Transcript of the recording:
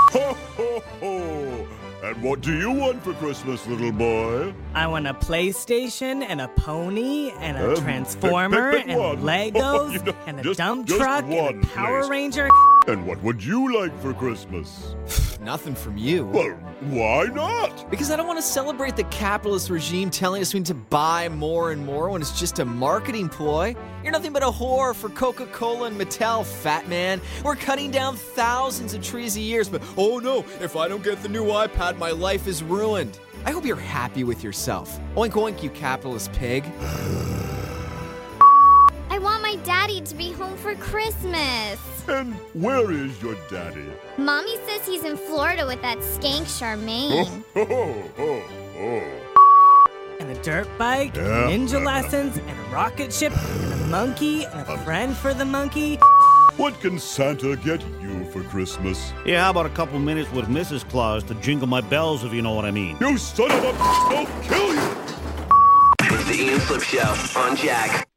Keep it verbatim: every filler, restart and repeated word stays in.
Ho, ho, ho! And what do you want for Christmas, little boy? I want a PlayStation and a pony and a Um, Transformer pick- pick and one. Legos You know, and a just- dump just truck one, and a Power please. Ranger. And what would you like for Christmas? Nothing from you. Well, why not? Because I don't want to celebrate the capitalist regime telling us we need to buy more and more when it's just a marketing ploy. You're nothing but a whore for Coca-Cola and Mattel, fat man. We're cutting down thousands of trees a year, but oh no, if I don't get the new iPad, my life is ruined. I hope you're happy with yourself. Oink oink, you capitalist pig. I want my daddy to be home for Christmas. And where is your daddy? Mommy says he's in Florida with that skank Charmaine. Oh, ho, ho, ho. And a dirt bike, and Yeah. ninja lessons, and a rocket ship, and a monkey, and a friend for the monkey. What can Santa get you for Christmas? Yeah, how about a couple minutes with Missus Claus to jingle my bells, if you know what I mean? You son of a... I'll kill you! It's the Ian Slip Show on Jack.